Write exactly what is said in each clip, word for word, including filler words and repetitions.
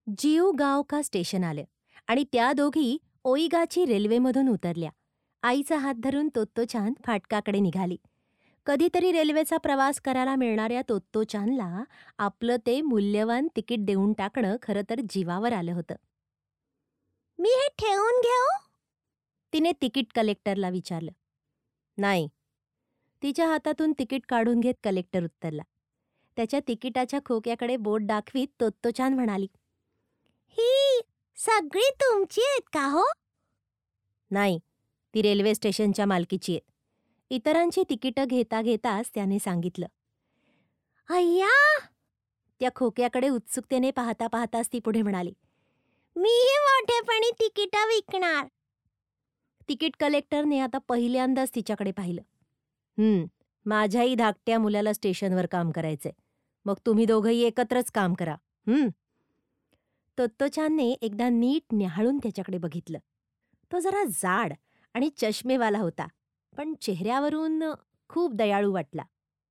जिऊ गाव का स्टेशन आलं आणि त्या दोघी ओईगाची रेल्वेमधून उतरल्या. आईचा हात धरून तोत्तोचान फाटकाकडे निघाली. कधीतरी रेल्वेचा प्रवास करायला मिळणाऱ्या तोत्तोचानला आपलं ते मूल्यवान तिकीट देऊन टाकणं खरं तर जीवावर आलं होतं. "मी हे ठेवून घेऊ?" तिने तिकीट कलेक्टरला विचारलं. "नाही." तिच्या हातातून तिकीट काढून घेत कलेक्टर उत्तरला. त्याच्या तिकिटाच्या खोक्याकडे बोट दाखवीत तोत्तोचान म्हणाली, "ही सगळी तुमची आहेत का हो?" "नाही, ती रेल्वे स्टेशनच्या मालकीची आहेत." इतरांची तिकीटं घेता घेताच त्याने सांगितलं. "अय्या!" त्या खोक्याकडे उत्सुकतेने पाहता पाहताच ती पुढे म्हणाली, "मीही मोठेपणी तिकीटं विकणार." तिकीट कलेक्टरने आता पहिल्यांदाच तिच्याकडे पाहिलं. "हं, माझ्याही धाकट्या मुलाला स्टेशनवर काम करायचंय. मग तुम्ही दोघंही एकत्रच काम करा. हं." तोत्तोचानने एकदा नीट न्याहाळून त्याच्याकडे बघितलं. तो जरा जाड आणि चष्मेवाला होता, पण चेहऱ्यावरून खूप दयाळू वाटला.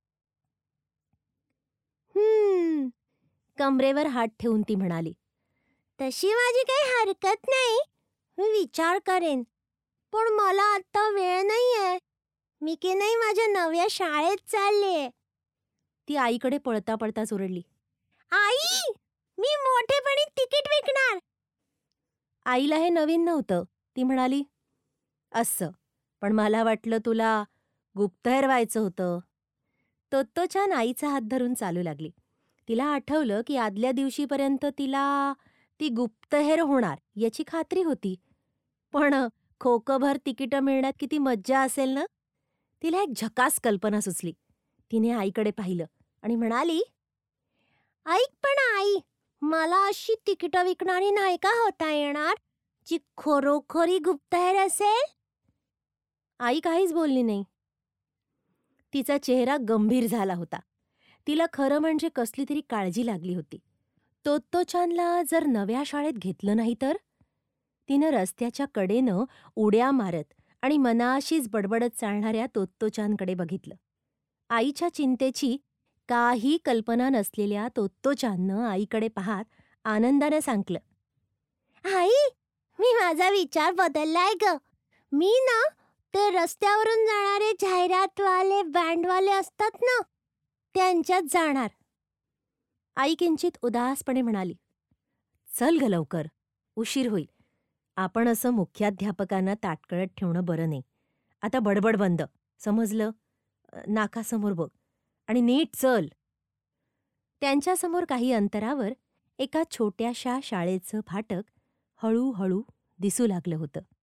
"हं." कमरेवर हात ठेवून ती म्हणाली, "तशी माझी काही हरकत नाही. मी विचार करेन. पण मला आता वेळ नाहीये. मी की नाही माझ्या नव्या शाळेत चालले." ती आईकडे पळता पळताच ओरडली, "आई, मी मोठेपणी तिकीट विकणार." आईला हे नवीन नव्हतं. ती म्हणाली, "असं, पण मला वाटलं तुला गुप्तहेर व्हायचं होतं." तोत्तोचान आईचा हात धरून चालू लागली. तिला आठवलं की आदल्या दिवशीपर्यंत तिला ती गुप्तहेर होणार याची खात्री होती. पण खोकभर तिकीटं मिळण्यात किती मज्जा असेल ना? तिला एक झकास कल्पना सुचली. तिने आईकडे पाहिलं आणि म्हणाली, "ऐक पण आई, मला अशी तिकीटं विकणारी नाही का होता येणार, जी खरोखरी गुप्तहेर असेल?" आई काहीच बोलली नाही. तिचा चेहरा गंभीर झाला होता. तिला खरं म्हणजे कसली तरी काळजी लागली होती. तोत्तोचानला जर नव्या शाळेत घेतलं नाही तर? तिनं रस्त्याच्या कडेनं उड्या मारत आणि मनाशीच बडबडत चालणाऱ्या तोत्तोचानकडे बघितलं. आईच्या चिंतेची काही कल्पना नसलेल्या तोत्तोचाननं आईकडे पाहत आनंदानं सांगलं, "आई, मी माझा विचार बदललाय ग. मी ना ते रस्त्यावरून जाणारे जाहिरातवाले बँडवाले असतात ना, त्यांच्यात जाणार." आई किंचित उदासपणे म्हणाली, "चल ग लवकर, उशीर होईल. आपण असं मुख्याध्यापकांना ताटकळत ठेवणं बरं नाही. आता बडबड बंद, समजलं? नाकासमोर बघ आणि नीट चल." त्यांच्यासमोर काही अंतरावर एका छोट्याशा शाळेचं फाटक हळूहळू दिसू लागलं होतं.